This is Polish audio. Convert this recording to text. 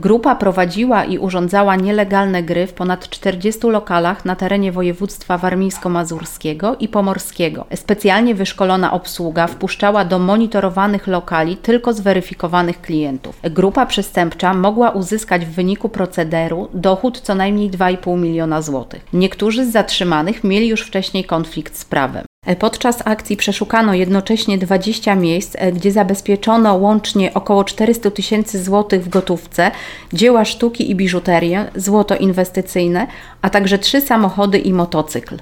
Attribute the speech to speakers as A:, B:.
A: Grupa prowadziła i urządzała nielegalne gry w ponad 40 lokalach na terenie województwa warmińsko-mazurskiego i pomorskiego. Specjalnie wyszkolona obsługa wpuszczała do monitorowanych lokali tylko zweryfikowanych klientów. Grupa przestępcza mogła uzyskać w wyniku procederu dochód co najmniej 2,5 miliona złotych. Niektórzy z zatrzymanych mieli już wcześniej konflikt z prawem. Podczas akcji przeszukano jednocześnie 20 miejsc, gdzie zabezpieczono łącznie około 400 tysięcy złotych w gotówce, dzieła sztuki i biżuterię, złoto inwestycyjne, a także 3 samochody i motocykl.